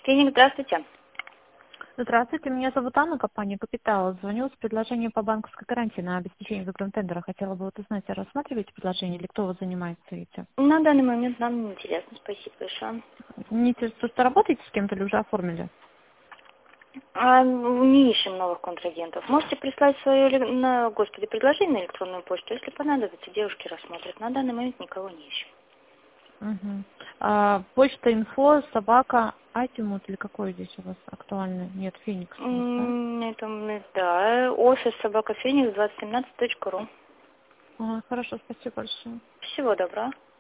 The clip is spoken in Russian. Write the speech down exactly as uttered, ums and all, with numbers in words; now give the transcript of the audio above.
Феникс, здравствуйте. Здравствуйте, меня зовут Анна, компания «Капитал». Звоню с предложением по банковской гарантии на обеспечение загрантендера. Хотела бы вот узнать, а рассматриваете предложение или кто вас занимается этим? На данный момент нам не интересно. Спасибо большое. Не интересует, что работаете с кем-то или уже оформили? А, не ищем новых контрагентов. Можете прислать свое, эле- на, господи, предложение на электронную почту. Если понадобится, девушки рассмотрят. На данный момент никого не ищем. Угу. А, почта инфо, собака, Атимут или какой здесь у вас актуальный? Нет, Феникс у вас, да? М, Это, м, да, офис собака Феникс двадцать семнадцать точка ру. А, хорошо, спасибо большое. Всего доброго.